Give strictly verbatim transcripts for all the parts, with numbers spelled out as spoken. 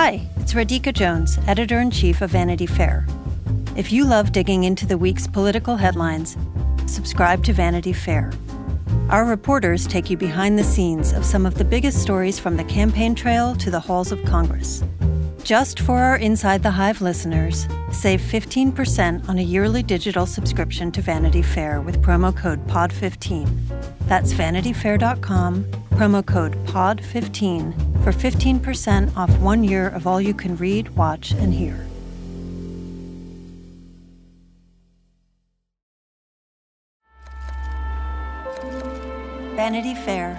Hi, it's Radhika Jones, Editor-in-Chief of Vanity Fair. If you love digging into the week's political headlines, subscribe to Vanity Fair. Our reporters take you behind the scenes of some of the biggest stories from the campaign trail to the halls of Congress. Just for our Inside the Hive listeners, save fifteen percent on a yearly digital subscription to Vanity Fair with promo code P O D fifteen. That's vanity fair dot com, promo code P O D fifteen for fifteen percent off one year of all you can read, watch, and hear. Vanity Fair.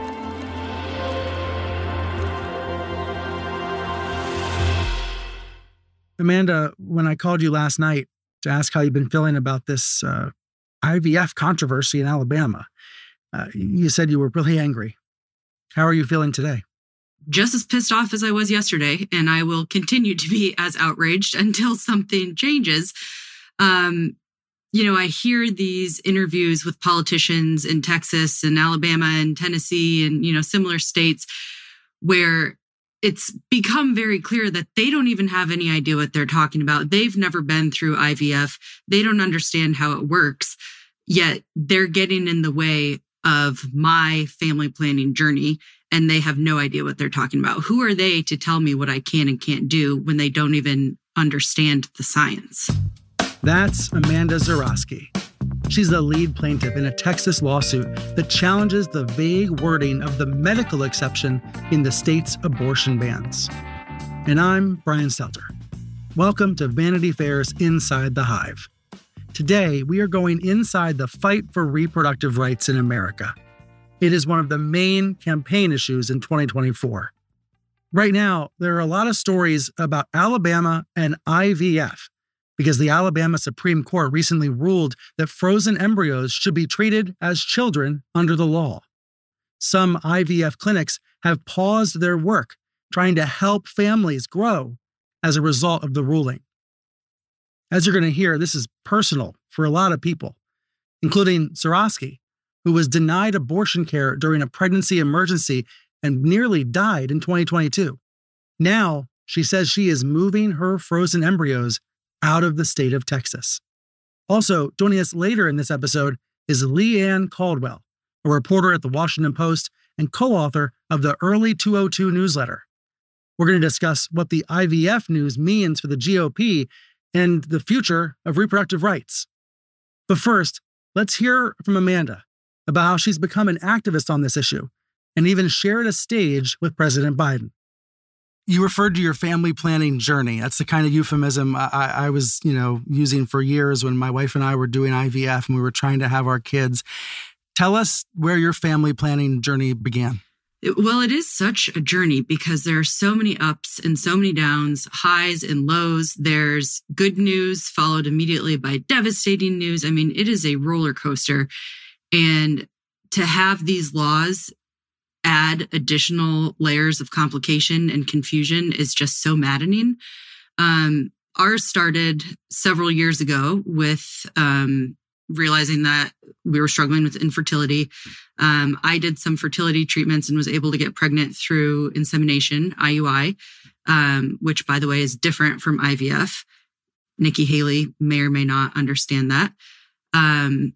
Amanda, when I called you last night to ask how you've been feeling about this uh, I V F controversy in Alabama, uh, you said you were really angry. How are you feeling today? Just as pissed off as I was yesterday, and I will continue to be as outraged until something changes. Um, you know, I hear these interviews with politicians in Texas and Alabama and Tennessee and, you know, similar states where it's become very clear that they don't even have any idea what they're talking about. They've never been through I V F. They don't understand how it works, yet they're getting in the way of my family planning journey, and they have no idea what they're talking about. Who are they to tell me what I can and can't do when they don't even understand the science? That's Amanda Zurawski. She's the lead plaintiff in a Texas lawsuit that challenges the vague wording of the medical exception in the state's abortion bans. And I'm Brian Stelter. Welcome to Vanity Fair's Inside the Hive. Today, we are going inside the fight for reproductive rights in America. It is one of the main campaign issues in twenty twenty-four. Right now, there are a lot of stories about Alabama and I V F, because the Alabama Supreme Court recently ruled that frozen embryos should be treated as children under the law. Some I V F clinics have paused their work trying to help families grow as a result of the ruling. As you're going to hear, this is personal for a lot of people, including Zurawski, who was denied abortion care during a pregnancy emergency and nearly died in twenty twenty-two. Now, she says she is moving her frozen embryos out of the state of Texas. Also, joining us later in this episode is Leanne Caldwell, a reporter at the Washington Post and co-author of the Early two oh two newsletter. We're going to discuss what the I V F news means for the G O P and the future of reproductive rights. But first, let's hear from Amanda about how she's become an activist on this issue and even shared a stage with President Biden. You referred to your family planning journey. That's the kind of euphemism I, I was, you know, using for years when my wife and I were doing I V F and we were trying to have our kids. Tell us where your family planning journey began. It, well, it is such a journey because there are so many ups and so many downs, highs and lows. There's good news followed immediately by devastating news. I mean, it is a roller coaster. And to have these laws add additional layers of complication and confusion is just so maddening. Um, ours started several years ago with um, realizing that we were struggling with infertility. Um, I did some fertility treatments and was able to get pregnant through insemination, I U I, um, which, by the way, is different from I V F. Nikki Haley may or may not understand that. Um,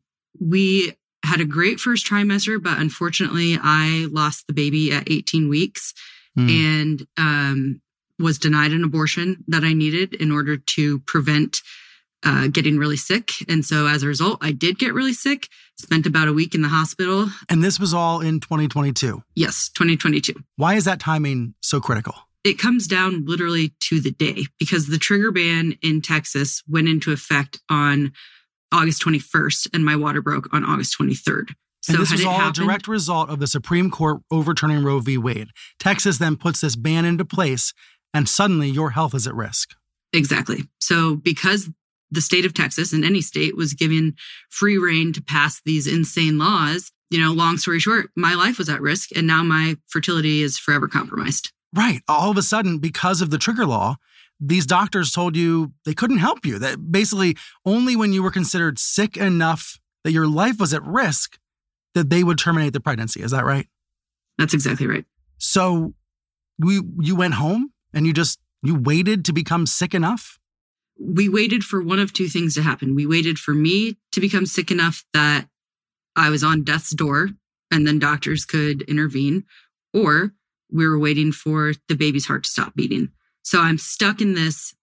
we had a great first trimester, but unfortunately, I lost the baby at eighteen weeks mm. and um, was denied an abortion that I needed in order to prevent uh, getting really sick. And so as a result, I did get really sick, spent about a week in the hospital. And this was all in twenty twenty-two? Yes, twenty twenty-two. Why is that timing so critical? It comes down literally to the day because the trigger ban in Texas went into effect on August twenty-first, and my water broke on August twenty-third. So and this had was it all happened, a direct result of the Supreme Court overturning Roe v. Wade. Texas then puts this ban into place, and suddenly your health is at risk. Exactly. So because the state of Texas and any state was given free rein to pass these insane laws, you know, long story short, my life was at risk, and now my fertility is forever compromised. Right. All of a sudden, because of the trigger law, these doctors told you they couldn't help you. That basically only when you were considered sick enough that your life was at risk that they would terminate the pregnancy. Is that right? That's exactly right. So we, you went home And you just, you waited to become sick enough? We waited for one of two things to happen. We waited for me to become sick enough that I was on death's door and then doctors could intervene, or we were waiting for the baby's heart to stop beating. So I'm stuck in this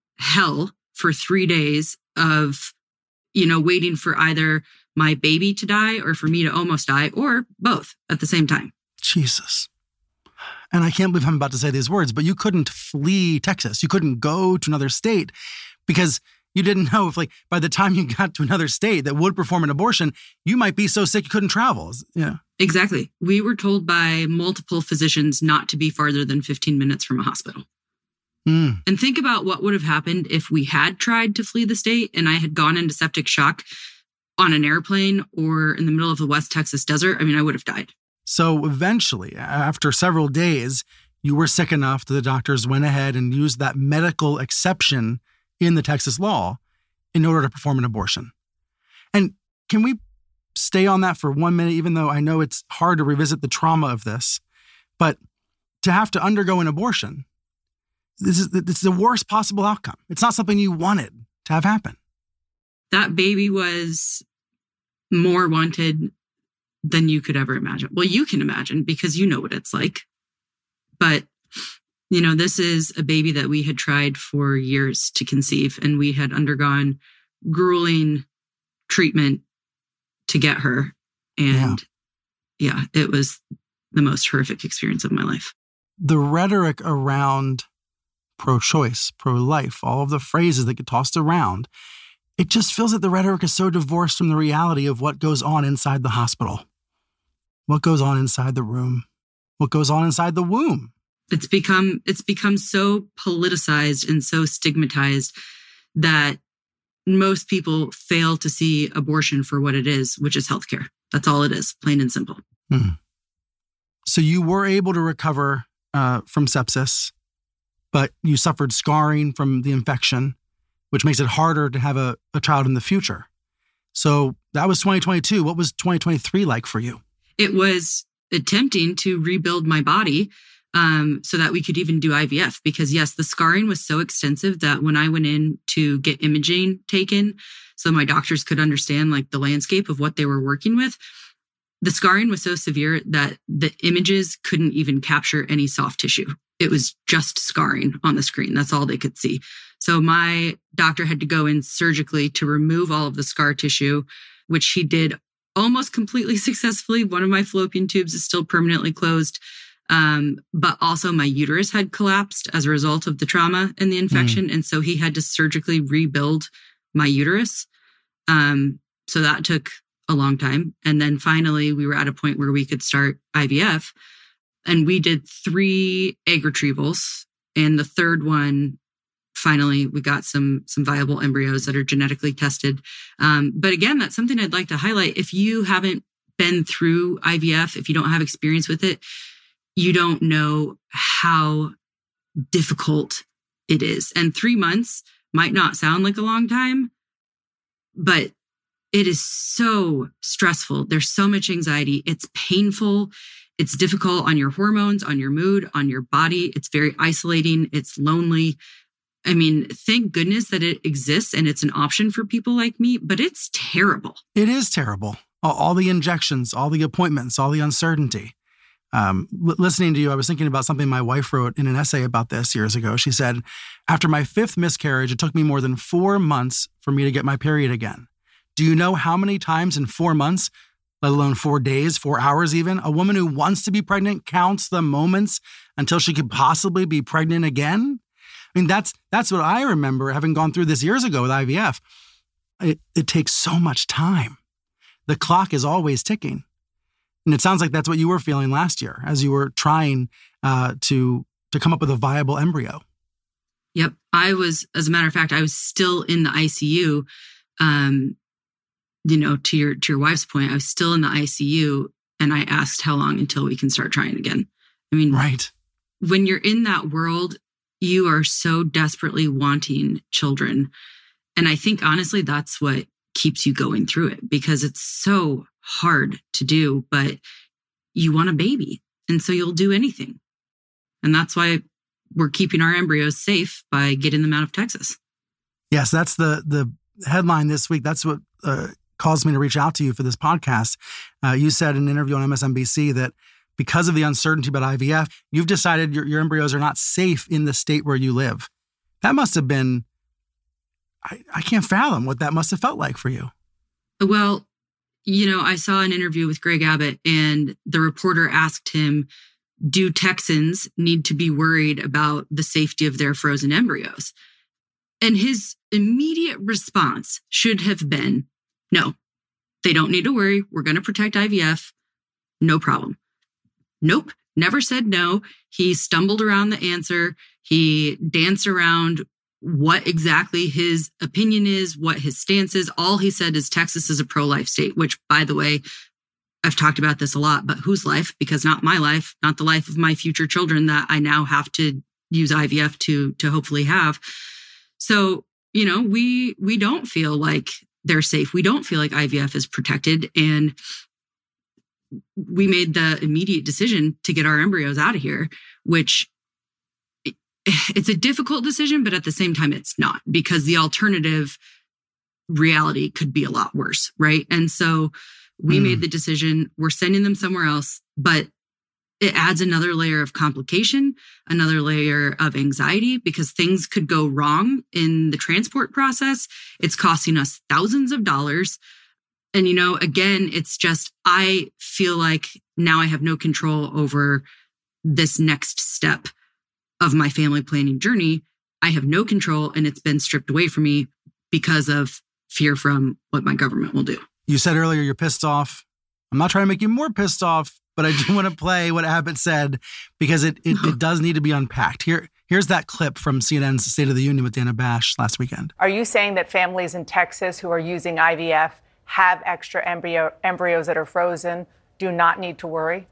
hell for three days of, you know, waiting for either my baby to die or for me to almost die, or both at the same time. Jesus. And I can't believe I'm about to say these words, but you couldn't flee Texas. You couldn't go to another state because you didn't know if, like, by the time you got to another state that would perform an abortion, you might be so sick you couldn't travel. Yeah. Exactly. We were told by multiple physicians not to be farther than fifteen minutes from a hospital. Mm. And think about what would have happened if we had tried to flee the state and I had gone into septic shock on an airplane or in the middle of the West Texas desert. I mean, I would have died. So eventually, after several days, you were sick enough that the doctors went ahead and used that medical exception in the Texas law in order to perform an abortion. And can we stay on that for one minute, even though I know it's hard to revisit the trauma of this, but to have to undergo an abortion, this is, this is the worst possible outcome. It's not something you wanted to have happen. That baby was more wanted than you could ever imagine. Well, you can imagine because you know what it's like. But, you know, this is a baby that we had tried for years to conceive, and we had undergone grueling treatment to get her. And yeah, yeah it was the most horrific experience of my life. The rhetoric around pro-choice, pro-life, all of the phrases that get tossed around, it just feels like the rhetoric is so divorced from the reality of what goes on inside the hospital, what goes on inside the room, what goes on inside the womb. It's become it's become so politicized and so stigmatized that most people fail to see abortion for what it is, which is healthcare. That's all it is, plain and simple. Hmm. So you were able to recover uh, from sepsis, but you suffered scarring from the infection, which makes it harder to have a, a child in the future. So that was twenty twenty-two. What was twenty twenty-three like for you? It was attempting to rebuild my body um, so that we could even do I V F. Because yes, the scarring was so extensive that when I went in to get imaging taken so my doctors could understand like the landscape of what they were working with, the scarring was so severe that the images couldn't even capture any soft tissue. It was just scarring on the screen. That's all they could see. So my doctor had to go in surgically to remove all of the scar tissue, which he did almost completely successfully. One of my fallopian tubes is still permanently closed. Um, but also my uterus had collapsed as a result of the trauma and the infection. Mm. And so he had to surgically rebuild my uterus. Um, so that took a long time. And then finally we were at a point where we could start I V F. And we did three egg retrievals. And the third one, finally, we got some some viable embryos that are genetically tested. Um, but again, that's something I'd like to highlight. If you haven't been through I V F, if you don't have experience with it, you don't know how difficult it is. And three months might not sound like a long time, but it is so stressful. There's so much anxiety. It's painful. It's difficult on your hormones, on your mood, on your body. It's very isolating. It's lonely. I mean, thank goodness that it exists and it's an option for people like me, but it's terrible. It is terrible. All, all the injections, all the appointments, all the uncertainty. Um, l- listening to you, I was thinking about something my wife wrote in an essay about this years ago. She said, after my fifth miscarriage, it took me more than four months for me to get my period again. Do you know how many times in four months, let alone four days, four hours even, a woman who wants to be pregnant counts the moments until she could possibly be pregnant again? I mean, that's that's what I remember having gone through this years ago with I V F. It, it takes so much time. The clock is always ticking. And it sounds like that's what you were feeling last year as you were trying uh, to, to come up with a viable embryo. Yep. I was, as a matter of fact, I was still in the I C U. Um, you know, to your to your wife's point, I was still in the I C U and I asked how long until we can start trying again. I mean, right. When you're in that world, you are so desperately wanting children. And I think, honestly, that's what keeps you going through it because it's so hard to do, but you want a baby. And so you'll do anything. And that's why we're keeping our embryos safe by getting them out of Texas. Yes, that's the the headline this week. That's what uh, caused me to reach out to you for this podcast. Uh, you said in an interview on M S N B C that because of the uncertainty about I V F, you've decided your, your embryos are not safe in the state where you live. That must have been, I, I can't fathom what that must have felt like for you. Well, you know, I saw an interview with Greg Abbott, and the reporter asked him, do Texans need to be worried about the safety of their frozen embryos? And his immediate response should have been, no, they don't need to worry. We're going to protect I V F. No problem. Nope. Never said no. He stumbled around the answer. He danced around what exactly his opinion is, what his stance is. All he said is Texas is a pro-life state, which, by the way, I've talked about this a lot, but whose life? Because not my life, not the life of my future children that I now have to use I V F to, to hopefully have. So, you know, we we don't feel like they're safe. We don't feel like I V F is protected. And we made the immediate decision to get our embryos out of here, which it's a difficult decision, but at the same time, it's not, because the alternative reality could be a lot worse, right? And so we mm. made the decision. We're sending them somewhere else, but it adds another layer of complication, another layer of anxiety, because things could go wrong in the transport process. It's costing us thousands of dollars. And, you know, again, it's just, I feel like now I have no control over this next step of my family planning journey. I have no control, and it's been stripped away from me because of fear from what my government will do. You said earlier you're pissed off. I'm not trying to make you more pissed off, but I do want to play what Abbott said, because it it, it does need to be unpacked. Here, here's that clip from C N N's State of the Union with Dana Bash last weekend. Are you saying that families in Texas who are using I V F have extra embryo embryos that are frozen, do not need to worry?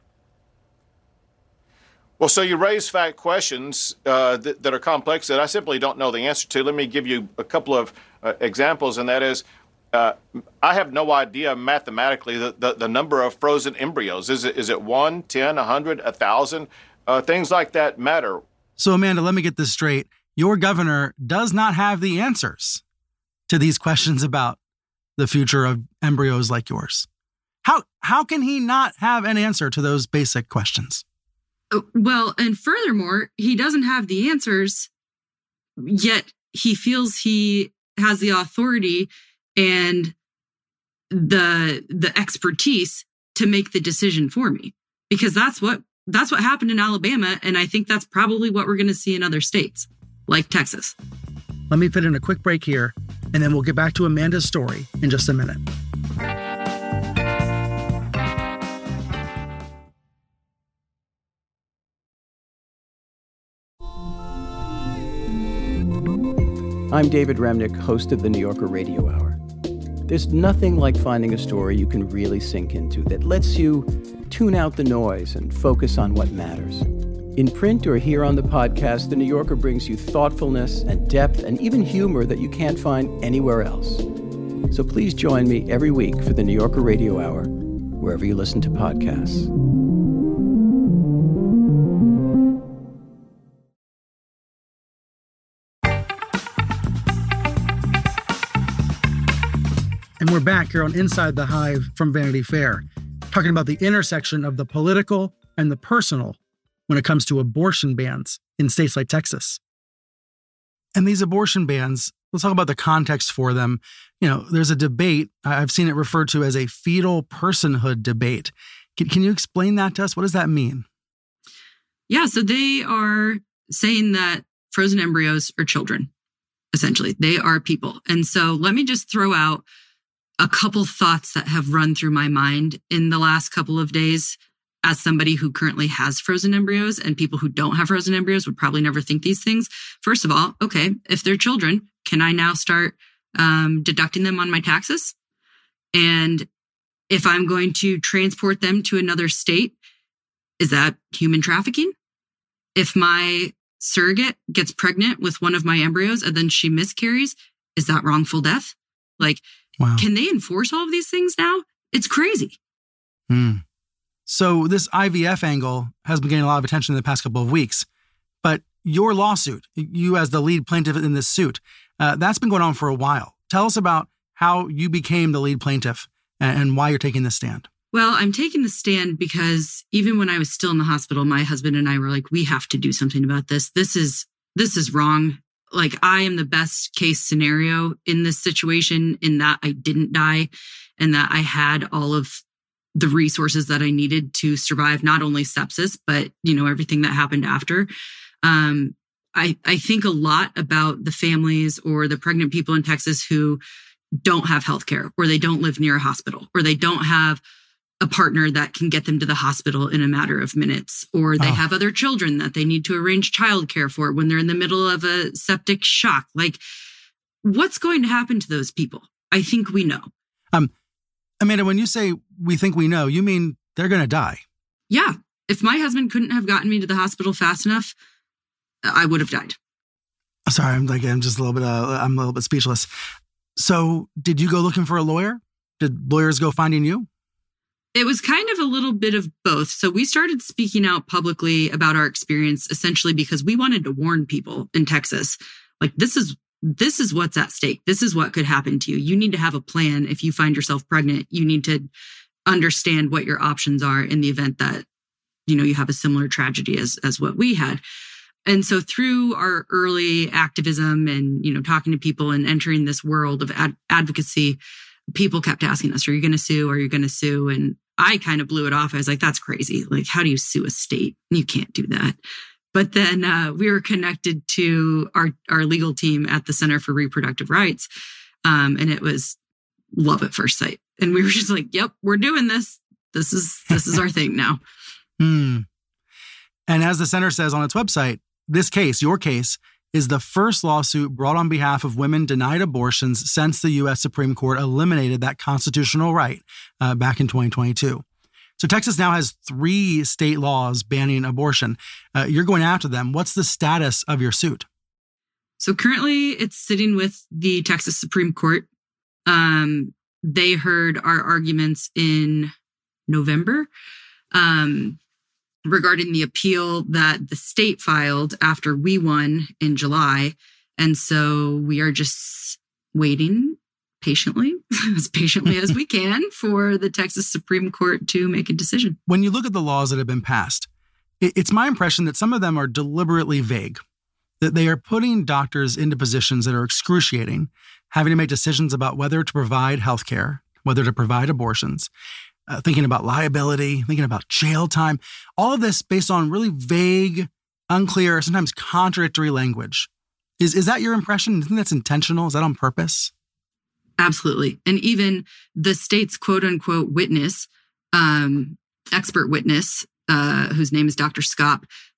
Well, so you raise fact questions uh, that, that are complex that I simply don't know the answer to. Let me give you a couple of uh, examples, and that is, uh, I have no idea mathematically the, the, the number of frozen embryos. Is it is it one, ten, a hundred, a thousand? Uh, things like that matter. So, Amanda, let me get this straight. Your governor does not have the answers to these questions about the future of embryos like yours. How how can he not have an answer to those basic questions? Well, and furthermore, he doesn't have the answers, yet he feels he has the authority and the the expertise to make the decision for me, because that's what that's what happened in Alabama, and I think that's probably what we're going to see in other states like Texas. Let me fit in a quick break here, and then we'll get back to Amanda's story in just a minute. I'm David Remnick, host of the New Yorker Radio Hour. There's nothing like finding a story you can really sink into that lets you tune out the noise and focus on what matters. In print or here on the podcast, the New Yorker brings you thoughtfulness and depth and even humor that you can't find anywhere else. So please join me every week for the New Yorker Radio Hour, wherever you listen to podcasts. And we're back here on Inside the Hive from Vanity Fair, talking about the intersection of the political and the personal when it comes to abortion bans in states like Texas. And these abortion bans, let's talk about the context for them. You know, there's a debate, I've seen it referred to as a fetal personhood debate. Can, can you explain that to us? What does that mean? Yeah, so they are saying that frozen embryos are children, essentially. They are people. And so let me just throw out a couple thoughts that have run through my mind in the last couple of days as somebody who currently has frozen embryos, and people who don't have frozen embryos would probably never think these things. First of all, okay, if they're children, can I now start um, deducting them on my taxes? And if I'm going to transport them to another state, is that human trafficking? If my surrogate gets pregnant with one of my embryos and then she miscarries, is that wrongful death? Like, wow. Can they enforce all of these things now? It's crazy. Hmm. So this I V F angle has been getting a lot of attention in the past couple of weeks. But your lawsuit, you as the lead plaintiff in this suit, uh, that's been going on for a while. Tell us about how you became the lead plaintiff and, and why you're taking this stand. Well, I'm taking the stand because even when I was still in the hospital, my husband and I were like, we have to do something about this. This is this is wrong. Like, I am the best case scenario in this situation in that I didn't die and that I had all of the resources that I needed to survive not only sepsis, but, you know, everything that happened after. Um, I, I think a lot about the families or the pregnant people in Texas who don't have healthcare, or they don't live near a hospital, or they don't have a partner that can get them to the hospital in a matter of minutes, or they oh. have other children that they need to arrange childcare for when they're in the middle of a septic shock. Like, what's going to happen to those people? I think we know. Um, Amanda, when you say we think we know, you mean they're going to die? Yeah. If my husband couldn't have gotten me to the hospital fast enough, I would have died. Sorry, I'm like I'm just a little bit. Uh, I'm a little bit speechless. So, did you go looking for a lawyer? Did lawyers go finding you? It was kind of a little bit of both. So we started speaking out publicly about our experience, essentially because we wanted to warn people in Texas, like, this is this is what's at stake. This is what could happen to you. You need to have a plan. If you find yourself pregnant, you need to understand what your options are in the event that, you know, you have a similar tragedy as as what we had. And so through our early activism and, you know, talking to people and entering this world of ad- advocacy, people kept asking us, are you going to sue? Are you going to sue? And I kind of blew it off. I was like, that's crazy. Like, how do you sue a state? You can't do that. But then uh, we were connected to our, our legal team at the Center for Reproductive Rights. Um, and it was love at first sight. And we were just like, yep, we're doing this. This is, this is our thing now. Hmm. And as the center says on its website, this case, your case, is the first lawsuit brought on behalf of women denied abortions since the U S Supreme Court eliminated that constitutional right uh, back in twenty twenty-two. So Texas now has three state laws banning abortion. Uh, you're going after them. What's the status of your suit? So currently it's sitting with the Texas Supreme Court. Um, they heard our arguments in November. Um, regarding the appeal that the state filed after we won in July. And so we are just waiting patiently, as patiently as we can, for the Texas Supreme Court to make a decision. When you look at the laws that have been passed, it's my impression that some of them are deliberately vague, that they are putting doctors into positions that are excruciating, having to make decisions about whether to provide health care, whether to provide abortions, Uh, thinking about liability, thinking about jail time, all of this based on really vague, unclear, sometimes contradictory language. Is is that your impression? Do you think that's intentional? Is that on purpose? Absolutely. And even the state's quote unquote witness, um, expert witness, uh, whose name is Doctor Scott,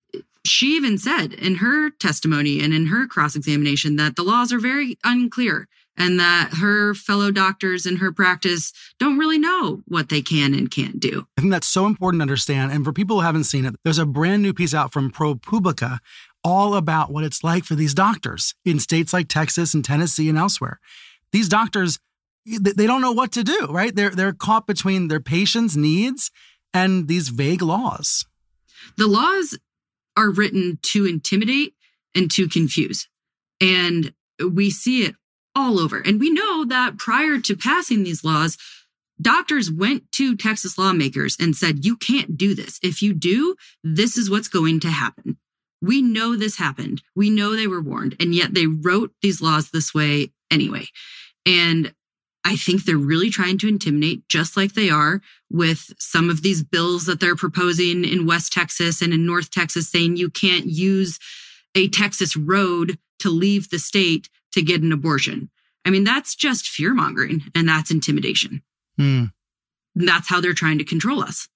she even said in her testimony and in her cross-examination that the laws are very unclear and that her fellow doctors in her practice don't really know what they can and can't do. I think that's so important to understand. And for people who haven't seen it, there's a brand new piece out from ProPublica all about what it's like for these doctors in states like Texas and Tennessee and elsewhere. These doctors, they don't know what to do, right? They're, they're caught between their patients' needs and these vague laws. The laws are written to intimidate and to confuse. And we see it all over. And we know that prior to passing these laws, doctors went to Texas lawmakers and said, you can't do this. If you do, this is what's going to happen. We know this happened. We know they were warned. And yet they wrote these laws this way anyway. And I think they're really trying to intimidate, just like they are with some of these bills that they're proposing in West Texas and in North Texas, saying you can't use a Texas road to leave the state to get an abortion. I mean, that's just fear mongering and that's intimidation. Mm. That's how they're trying to control us.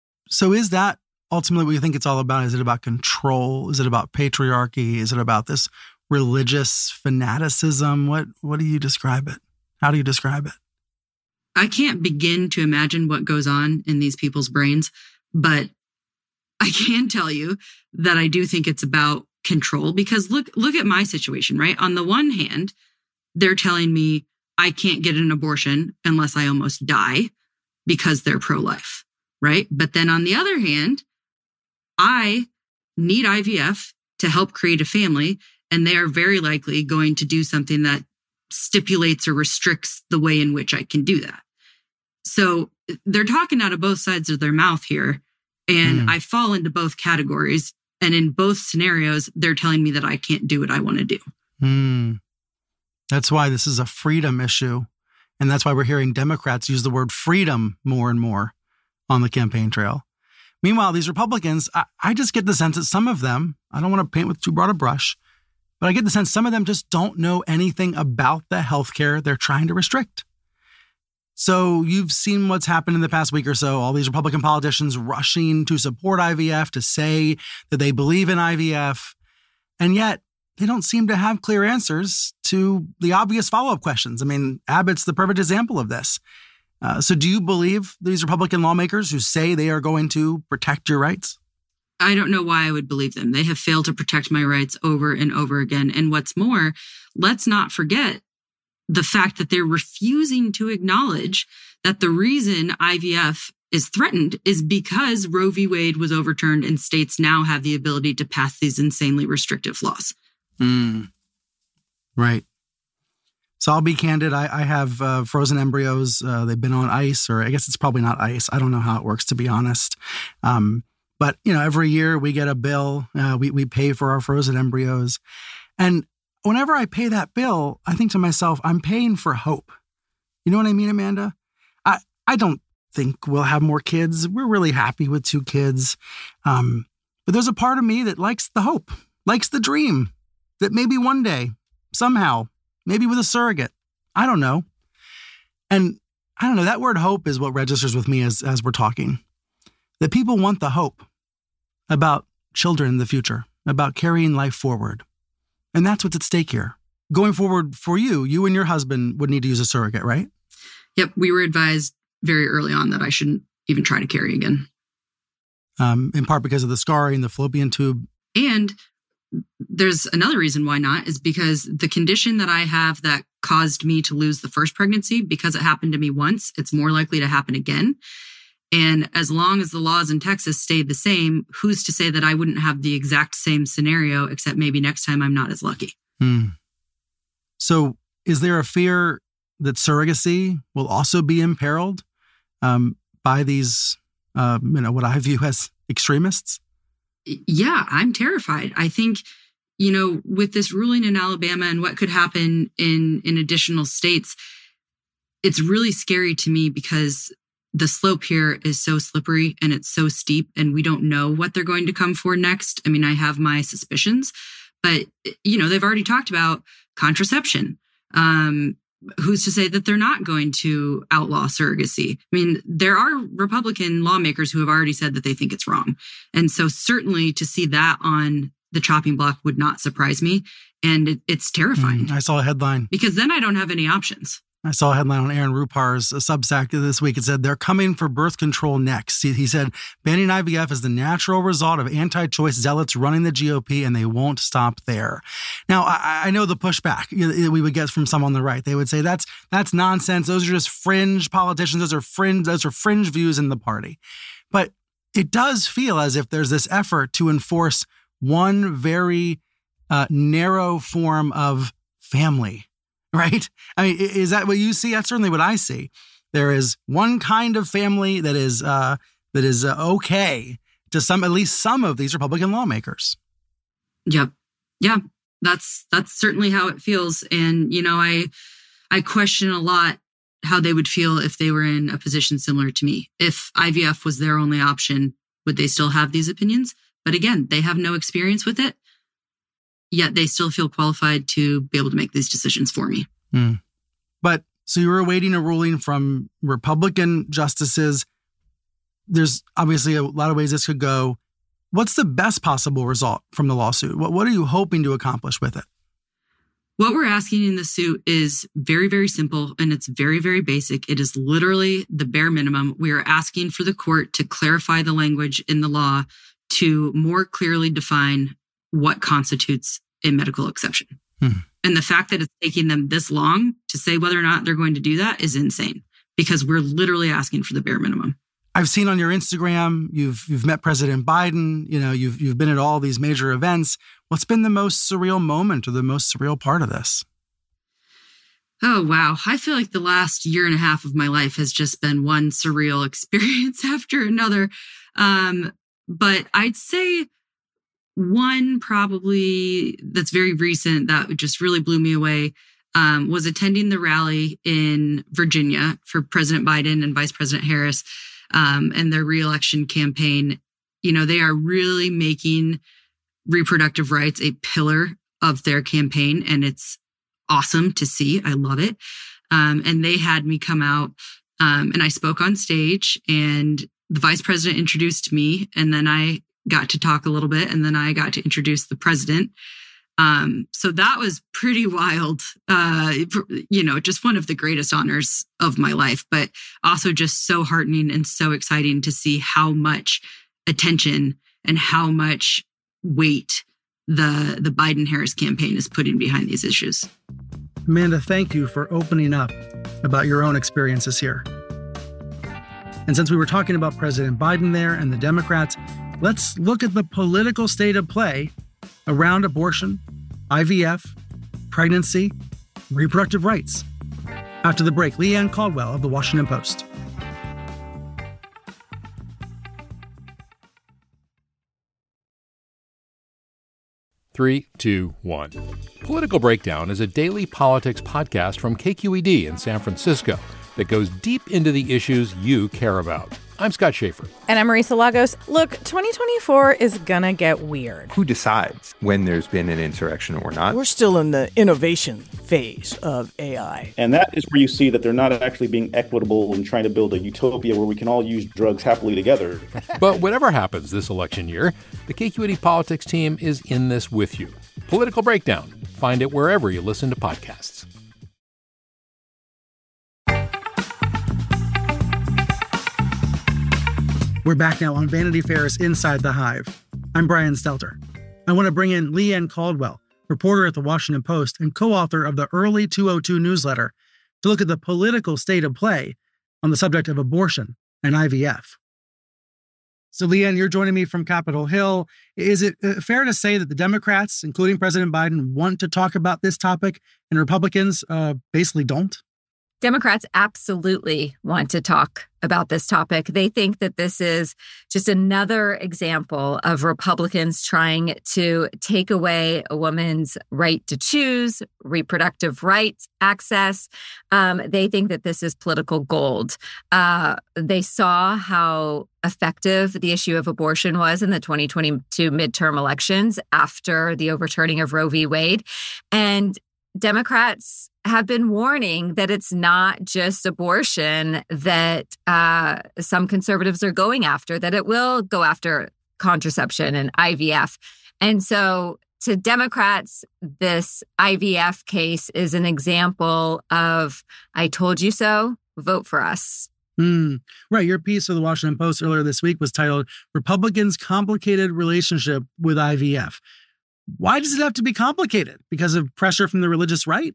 So is that ultimately what you think it's all about? Is it about control? Is it about patriarchy? Is it about this religious fanaticism? What, what do you describe it? How do you describe it? I can't begin to imagine what goes on in these people's brains, but I can tell you that I do think it's about control, because look, look at my situation, right? On the one hand, they're telling me I can't get an abortion unless I almost die because they're pro-life, right? But then on the other hand, I need I V F to help create a family, and they are very likely going to do something that stipulates or restricts the way in which I can do that. So they're talking out of both sides of their mouth here, and mm. I fall into both categories. And in both scenarios, they're telling me that I can't do what I want to do. Mm. That's why this is a freedom issue. And that's why we're hearing Democrats use the word freedom more and more on the campaign trail. Meanwhile, these Republicans, I, I just get the sense that some of them, I don't want to paint with too broad a brush, but I get the sense some of them just don't know anything about the healthcare they're trying to restrict. So you've seen what's happened in the past week or so, all these Republican politicians rushing to support I V F, to say that they believe in I V F, and yet they don't seem to have clear answers to the obvious follow-up questions. I mean, Abbott's the perfect example of this. Uh, so do you believe these Republican lawmakers who say they are going to protect your rights? I don't know why I would believe them. They have failed to protect my rights over and over again. And what's more, let's not forget the fact that they're refusing to acknowledge that the reason I V F is threatened is because Roe v. Wade was overturned and states now have the ability to pass these insanely restrictive laws. Mm. Right. So I'll be candid. I, I have uh, frozen embryos. Uh, they've been on ice, or I guess it's probably not ice. I don't know how it works, to be honest. Um, but, you know, every year we get a bill. Uh, we, we pay for our frozen embryos. And whenever I pay that bill, I think to myself, I'm paying for hope. You know what I mean, Amanda? I, I don't think we'll have more kids. We're really happy with two kids. Um, but there's a part of me that likes the hope, likes the dream that maybe one day, somehow, maybe with a surrogate, I don't know. And I don't know, that word hope is what registers with me as, as we're talking. That people want the hope about children in the future, about carrying life forward. And that's what's at stake here. Going forward for you, you and your husband would need to use a surrogate, right? Yep. We were advised very early on that I shouldn't even try to carry again. Um, in part because of the scarring, the fallopian tube. And there's another reason why not, is because the condition that I have that caused me to lose the first pregnancy, because it happened to me once, it's more likely to happen again. And as long as the laws in Texas stayed the same, who's to say that I wouldn't have the exact same scenario, except maybe next time I'm not as lucky. Hmm. So is there a fear that surrogacy will also be imperiled um, by these, uh, you know, what I view as extremists? Yeah, I'm terrified. I think, you know, with this ruling in Alabama and what could happen in, in additional states, it's really scary to me because the slope here is so slippery and it's so steep and we don't know what they're going to come for next. I mean, I have my suspicions, but, you know, they've already talked about contraception. Um, who's to say that they're not going to outlaw surrogacy? I mean, there are Republican lawmakers who have already said that they think it's wrong. And so certainly to see that on the chopping block would not surprise me. And it, it's terrifying. Mm, I saw a headline. Because then I don't have any options. I saw a headline on Aaron Rupar's Substack this week. It said, they're coming for birth control next. He, he said, banning I V F is the natural result of anti-choice zealots running the G O P, and they won't stop there. Now, I, I know the pushback we would get from some on the right. They would say, that's that's nonsense. Those are just fringe politicians. Those are fringe, those are fringe views in the party. But it does feel as if there's this effort to enforce one very uh, narrow form of family. Right? I mean, is that what you see? That's certainly what I see. There is one kind of family that is uh, that is uh, okay to some, at least some of these Republican lawmakers. Yep. Yeah, that's that's certainly how it feels. And, you know, I I question a lot how they would feel if they were in a position similar to me. If I V F was their only option, would they still have these opinions? But again, they have no experience with it. Yet they still feel qualified to be able to make these decisions for me. Mm. But so you were awaiting a ruling from Republican justices. There's obviously a lot of ways this could go. What's the best possible result from the lawsuit? What, what are you hoping to accomplish with it? What we're asking in the suit is very, very simple, and it's very, very basic. It is literally the bare minimum. We are asking for the court to clarify the language in the law to more clearly define what constitutes a medical exception. Hmm. And the fact that it's taking them this long to say whether or not they're going to do that is insane, because we're literally asking for the bare minimum. I've seen on your Instagram, you've you've met President Biden, you know, you've you've been at all these major events. What's been the most surreal moment or the most surreal part of this? Oh, wow. I feel like the last year and a half of my life has just been one surreal experience after another. Um, but I'd say one probably that's very recent that just really blew me away um, was attending the rally in Virginia for President Biden and Vice President Harris. Um, and their reelection campaign. You know, they are really making reproductive rights a pillar of their campaign, and it's awesome to see. I love it. Um, and they had me come out, um, and I spoke on stage, and the vice president introduced me, and then I got to talk a little bit, and then I got to introduce the president. Um, so that was pretty wild, uh, you know, just one of the greatest honors of my life, but also just so heartening and so exciting to see how much attention and how much weight the, the Biden-Harris campaign is putting behind these issues. Amanda, thank you for opening up about your own experiences here. And since we were talking about President Biden there and the Democrats, let's look at the political state of play around abortion, I V F, pregnancy, reproductive rights. After the break, Leanne Caldwell of The Washington Post. Three, two, one. Political Breakdown is a daily politics podcast from K Q E D in San Francisco that goes deep into the issues you care about. I'm Scott Schaefer. And I'm Marisa Lagos. Look, twenty twenty-four is gonna get weird. Who decides when there's been an insurrection or not? We're still in the innovation phase of A I. And that is where you see that they're not actually being equitable and trying to build a utopia where we can all use drugs happily together. But whatever happens this election year, the K Q E D politics team is in this with you. Political Breakdown. Find it wherever you listen to podcasts. We're back now on Vanity Fair's Inside the Hive. I'm Brian Stelter. I want to bring in Leanne Caldwell, reporter at The Washington Post and co-author of the Early two oh two newsletter, to look at the political state of play on the subject of abortion and I V F. So, Leanne, you're joining me from Capitol Hill. Is it fair to say that the Democrats, including President Biden, want to talk about this topic and Republicans uh, basically don't? Democrats absolutely want to talk about this topic. They think that this is just another example of Republicans trying to take away a woman's right to choose, reproductive rights, access. Um, they think that this is political gold. Uh, they saw how effective the issue of abortion was in the twenty twenty-two midterm elections after the overturning of Roe v. Wade. And Democrats have been warning that it's not just abortion that uh, some conservatives are going after, that it will go after contraception and I V F. And so to Democrats, this I V F case is an example of, I told you so, vote for us. Mm, right. Your piece for The Washington Post earlier this week was titled Republicans' Complicated Relationship with I V F. Why does it have to be complicated? Because of pressure from the religious right?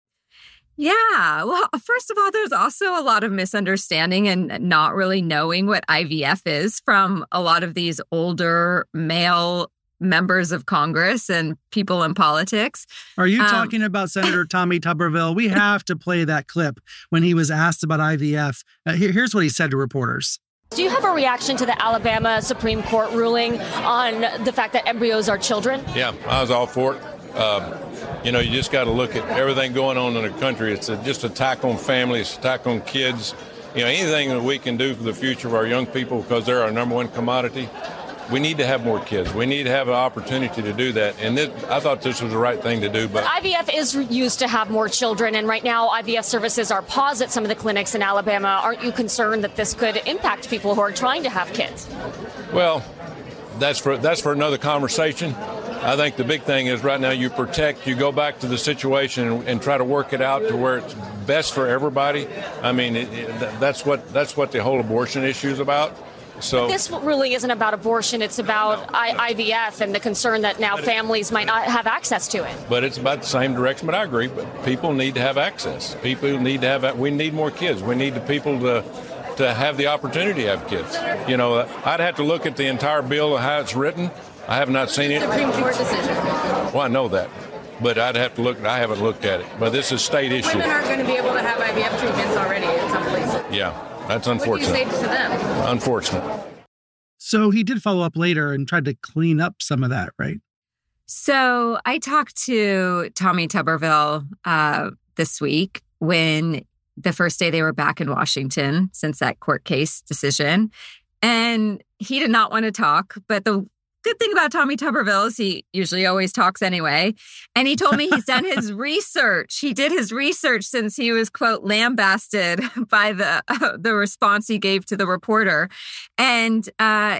Yeah. Well, first of all, there's also a lot of misunderstanding and not really knowing what I V F is from a lot of these older male members of Congress and people in politics. Are you um, talking about Senator Tommy Tuberville? We have to play that clip when he was asked about I V F. Uh, here, here's what he said to reporters. Do you have a reaction to the Alabama Supreme Court ruling on the fact that embryos are children? Yeah, I was all for it. Uh, you know, you just got to look at everything going on in the country. It's a, just an attack on families, attack on kids. You know, anything that we can do for the future of our young people, because they're our number one commodity. We need to have more kids. We need to have an opportunity to do that. And this, I thought this was the right thing to do. But I V F is used to have more children. And right now, I V F services are paused at some of the clinics in Alabama. Aren't you concerned that this could impact people who are trying to have kids? Well, that's for that's for another conversation. I think the big thing is right now you protect, you go back to the situation and, and try to work it out to where it's best for everybody. I mean, it, it, that's what that's what the whole abortion issue is about. So but this really isn't about abortion. It's about I V F and the concern that now families might not have access to it. But it's about the same direction. But I agree. But people need to have access. People need to have. We need more kids. We need the people to to have the opportunity to have kids. You know, I'd have to look at the entire bill and how it's written. I have not seen it. Supreme Court decision. Well, I know that, but I'd have to look. I haven't looked at it. But this is state issue. Women aren't going to be able to have I V F treatments already in some places. Yeah, that's unfortunate. What do you say to them? Unfortunate. So he did follow up later and tried to clean up some of that, right? So I talked to Tommy Tuberville uh, this week when the first day they were back in Washington since that court case decision. And he did not want to talk, but the good thing about Tommy Tuberville is he usually always talks anyway. And he told me he's done his research. He did his research since he was, quote, lambasted by the uh, the response he gave to the reporter. And uh,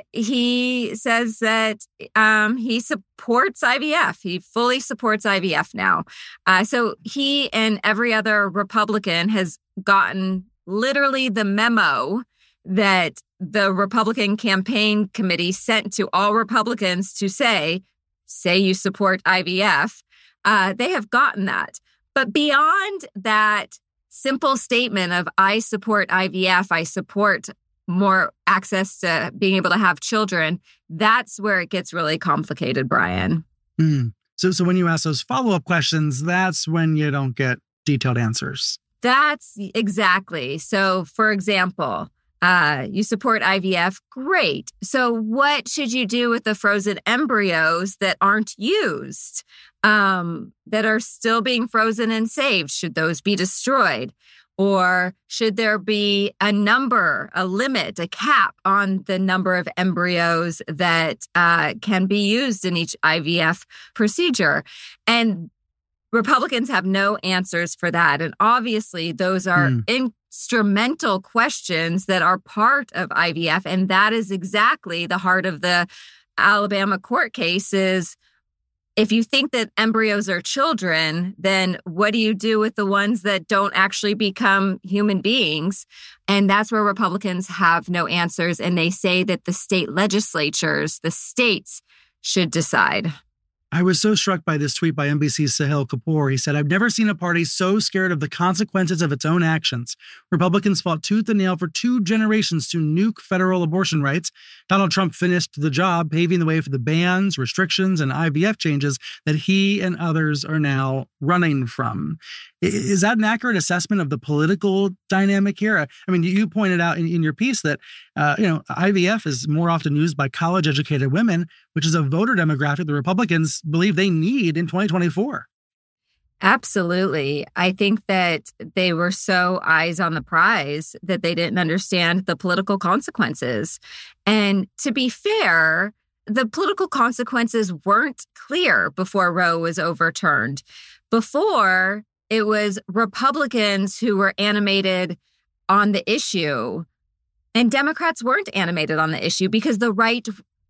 he says that um, he supports I V F. He fully supports I V F now. Uh, so he and every other Republican has gotten literally the memo that the Republican campaign committee sent to all Republicans to say, say you support I V F. Uh, they have gotten that. But beyond that simple statement of I support I V F, I support more access to being able to have children, that's where it gets really complicated, Brian. Mm. So, so when you ask those follow-up questions, that's when you don't get detailed answers. That's exactly. So, for example, Uh, you support I V F, great. So what should you do with the frozen embryos that aren't used, um, that are still being frozen and saved? Should those be destroyed? Or should there be a number, a limit, a cap on the number of embryos that uh, can be used in each I V F procedure? And Republicans have no answers for that. And obviously, those are mm. instrumental questions that are part of I V F. And that is exactly the heart of the Alabama court case is, if you think that embryos are children, then what do you do with the ones that don't actually become human beings? And that's where Republicans have no answers. And they say that the state legislatures, the states, should decide. I was so struck by this tweet by N B C's Sahil Kapoor. He said, I've never seen a party so scared of the consequences of its own actions. Republicans fought tooth and nail for two generations to nuke federal abortion rights. Donald Trump finished the job, paving the way for the bans, restrictions, and I V F changes that he and others are now running from. Is that an accurate assessment of the political dynamic here? I mean, you pointed out in, in your piece that, uh, you know, I V F is more often used by college-educated women, which is a voter demographic the Republicans believe they need in twenty twenty-four. Absolutely. I think that they were so eyes on the prize that they didn't understand the political consequences. And to be fair, the political consequences weren't clear before Roe was overturned. Before, it was Republicans who were animated on the issue, and Democrats weren't animated on the issue because the right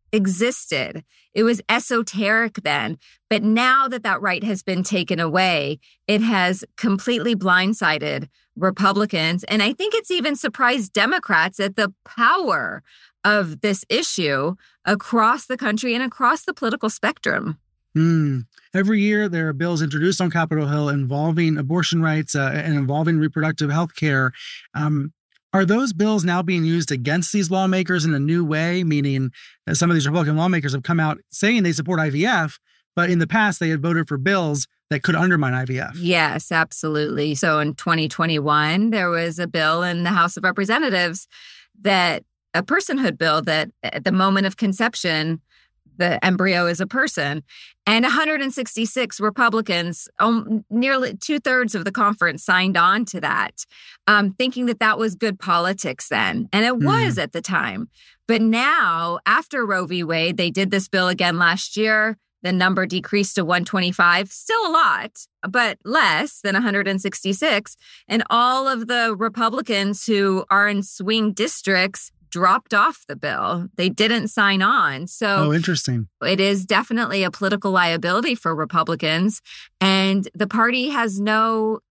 existed. It was esoteric then. But now that that right has been taken away, it has completely blindsided Republicans. And I think it's even surprised Democrats at the power of this issue across the country and across the political spectrum. Mm. Every year, there are bills introduced on Capitol Hill involving abortion rights uh, and involving reproductive health care. Um, are those bills now being used against these lawmakers in a new way? Meaning uh, some of these Republican lawmakers have come out saying they support I V F, but in the past, they had voted for bills that could undermine I V F. Yes, absolutely. So in twenty twenty-one, there was a bill in the House of Representatives that a personhood bill that at the moment of conception, the embryo is a person. And one hundred sixty-six Republicans, um, nearly two thirds of the conference signed on to that, um, thinking that that was good politics then. And it mm. was at the time. But now, after Roe v. Wade, they did this bill again last year. The number decreased to one twenty-five, still a lot, but less than one hundred sixty-six. And all of the Republicans who are in swing districts dropped off the bill. They didn't sign on. So oh, interesting. It is definitely a political liability for Republicans. And the party has no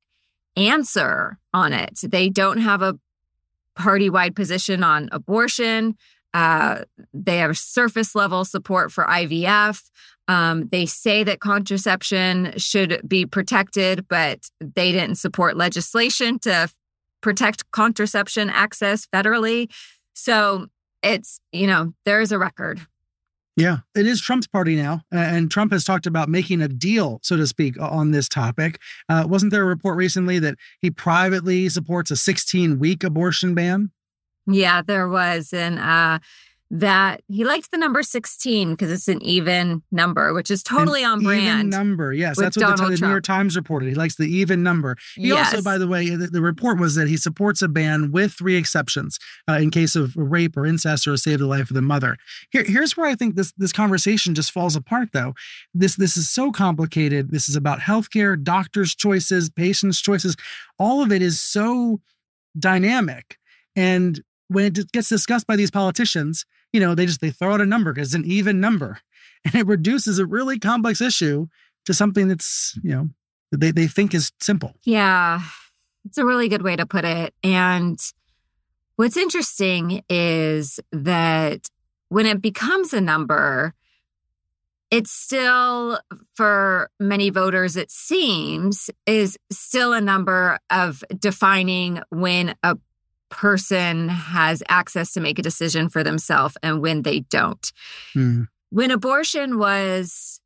answer on it. They don't have a party-wide position on abortion. Uh, they have surface level support for I V F. Um, they say that contraception should be protected, but they didn't support legislation to protect contraception access federally. So it's, you know, there is a record. Yeah, it is Trump's party now. And Trump has talked about making a deal, so to speak, on this topic. Uh, wasn't there a report recently that he privately supports a sixteen-week abortion ban? Yeah, there was. And uh, that he liked the number sixteen because it's an even number, which is totally An on brand. Even number, yes. That's what Donald the, the New York Times reported. He likes the even number. He Yes. also, by the way, the, the report was that he supports a ban with three exceptions uh, in case of rape or incest or save the life of the mother. Here, here's where I think this this conversation just falls apart, though. This this is so complicated. This is about healthcare, doctors' choices, patients' choices. All of it is so dynamic. And when it gets discussed by these politicians, you know, they just they throw out a number because it's an even number. And it reduces a really complex issue to something that's, you know, that they, they think is simple. Yeah, it's a really good way to put it. And what's interesting is that when it becomes a number, it's still, for many voters, it seems, is still a number of defining when a person has access to make a decision for themselves and when they don't. Mm. When abortion was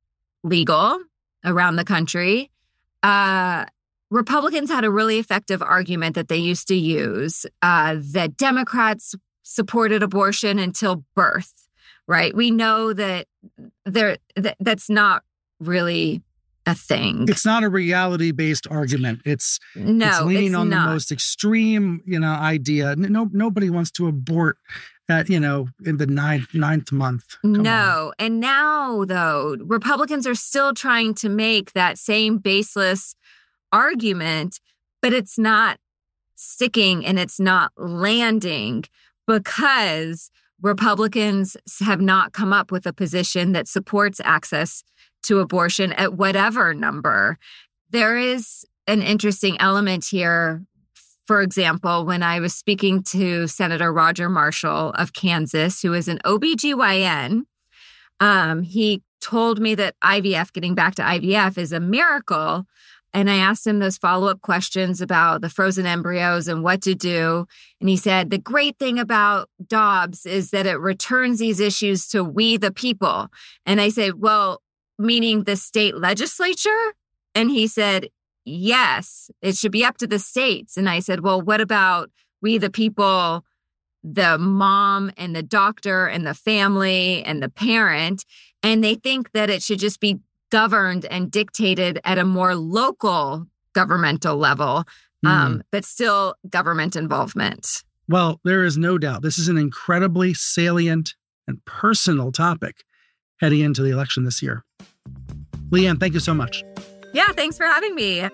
legal around the country, uh, Republicans had a really effective argument that they used to use, uh, that Democrats supported abortion until birth, right? We know that there that, that's not really a thing. It's not a reality-based argument. It's, no, it's leaning it's on not. the most extreme, you know, idea. No, nobody wants to abort at, you know, in the ninth, ninth month. Come no. On. And now, though, Republicans are still trying to make that same baseless argument, but it's not sticking and it's not landing because Republicans have not come up with a position that supports access to abortion at whatever number. There is an interesting element here. For example, when I was speaking to Senator Roger Marshall of Kansas, who is an O B G Y N, um, he told me that I V F, getting back to I V F, is a miracle. And I asked him those follow-up questions about the frozen embryos and what to do. And he said, the great thing about Dobbs is that it returns these issues to we the people. And I said, well, meaning the state legislature? And he said, yes, it should be up to the states. And I said, well, what about we the people, the mom and the doctor and the family and the parent? And they think that it should just be governed and dictated at a more local governmental level, Mm. um, but still government involvement. Well, there is no doubt this is an incredibly salient and personal topic heading into the election this year. Leanne, thank you so much. Yeah, thanks for having me.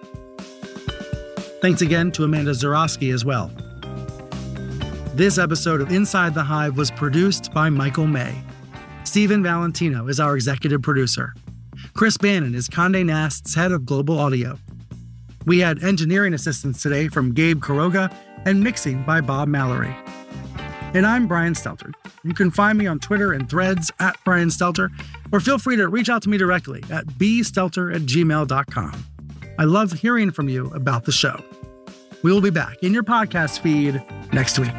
Thanks again to Amanda Zurawski as well. This episode of Inside the Hive was produced by Michael May. Stephen Valentino is our executive producer. Chris Bannon is Condé Nast's head of global audio. We had engineering assistance today from Gabe Quiroga and mixing by Bob Mallory. And I'm Brian Stelter. You can find me on Twitter and Threads at Brian Stelter, or feel free to reach out to me directly at bstelter at gmail dot com. I love hearing from you about the show. We will be back in your podcast feed next week.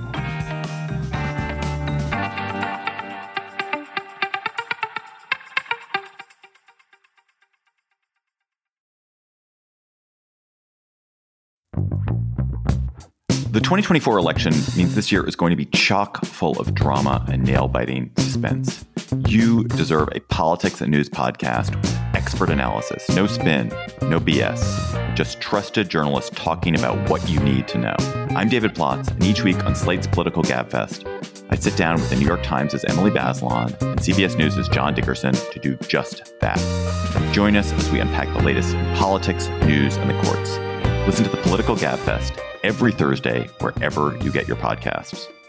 The twenty twenty-four election means this year is going to be chock full of drama and nail-biting suspense. You deserve a politics and news podcast with expert analysis, no spin, no B S, just trusted journalists talking about what you need to know. I'm David Plotz, and each week on Slate's Political Gabfest, I sit down with the New York Times' Emily Bazelon and C B S News' John Dickerson to do just that. Join us as we unpack the latest in politics, news, and the courts. Listen to the Political Gabfest every Thursday, wherever you get your podcasts.